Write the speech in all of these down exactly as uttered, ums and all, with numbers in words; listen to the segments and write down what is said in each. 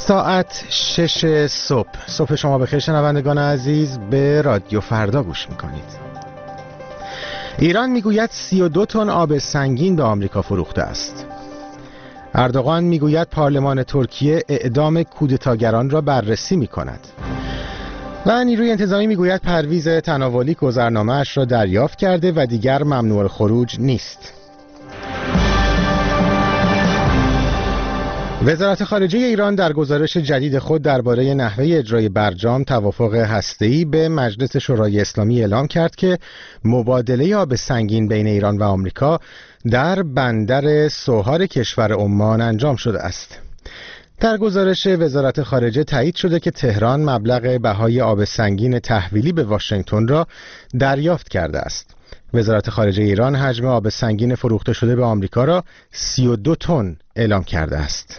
ساعت شش صبح. صبح شما بخیر شنوندگان عزیز، به رادیو فردا گوش میکنید. ایران میگوید سی و دو تن آب سنگین به آمریکا فروخته است. اردوغان میگوید پارلمان ترکیه اعدام کودتاگران را بررسی میکند. و نیروی انتظامی میگوید پرویز تناولی گذرنامه‌اش را دریافت کرده و دیگر ممنوع الخروج نیست. وزارت خارجه ایران در گزارش جدید خود درباره نحوه اجرای برجام توافق هسته‌ای به مجلس شورای اسلامی اعلام کرد که مبادله آب سنگین بین ایران و آمریکا در بندر سوهار کشور عمان انجام شده است. در گزارش وزارت خارجه تایید شده که تهران مبلغ بهای آب سنگین تحویلی به واشنگتن را دریافت کرده است. وزارت خارجه ایران حجم آب سنگین فروخته شده به آمریکا را سی و دو تن اعلام کرده است.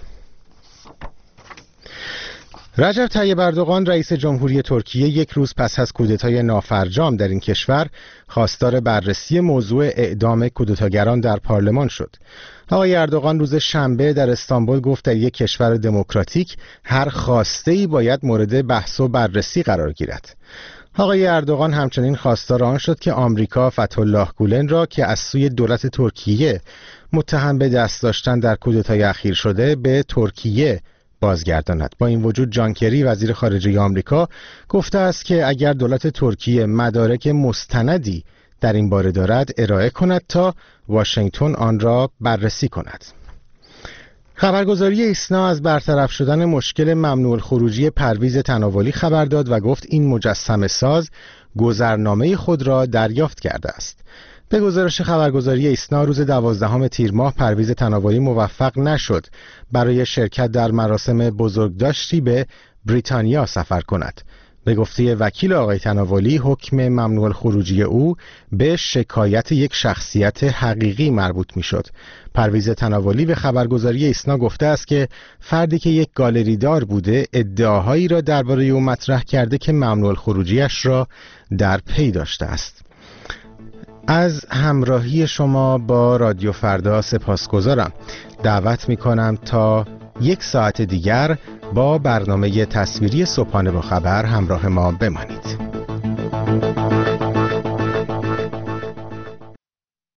رجب طیب اردوغان رئیس جمهوری ترکیه یک روز پس از کودتای نافرجام در این کشور خواستار بررسی موضوع اعدام کودتاگران در پارلمان شد. آقای اردوغان روز شنبه در استانبول گفت در یک کشور دموکراتیک هر خواسته‌ای باید مورد بحث و بررسی قرار گیرد. آقای اردوغان همچنین خواستار آن شد که آمریکا فتح‌الله گولن را که از سوی دولت ترکیه متهم به دست داشتن در کودتای اخیر شده به ترکیه بازگرداند. با این وجود جان کری وزیر خارجه آمریکا گفته است که اگر دولت ترکیه مدارک مستندی در این باره دارد ارائه کند تا واشنگتن آن را بررسی کند. خبرگزاری ایسنا از برطرف شدن مشکل ممنوع الخروجی پرویز تناولی خبر داد و گفت این مجسمه ساز گذرنامه خود را دریافت کرده است. به گزارش خبرگزاری ایسنا روز دوازدهم تیر ماه پرویز تناولی موفق نشد برای شرکت در مراسم بزرگداشتی به بریتانیا سفر کند. به گفته وکیل آقای تناولی حکم ممنوع الخروجی او به شکایت یک شخصیت حقیقی مربوط می شد. پرویز تناولی به خبرگزاری ایسنا گفته است که فردی که یک گالری دار بوده ادعاهایی را درباره او مطرح کرده که ممنوع الخروجیش را در پی داشته است. از همراهی شما با رادیو فردا سپاسگزارم. دعوت می کنم تا یک ساعت دیگر با برنامه تصویری صبحانه با خبر همراه ما بمانید.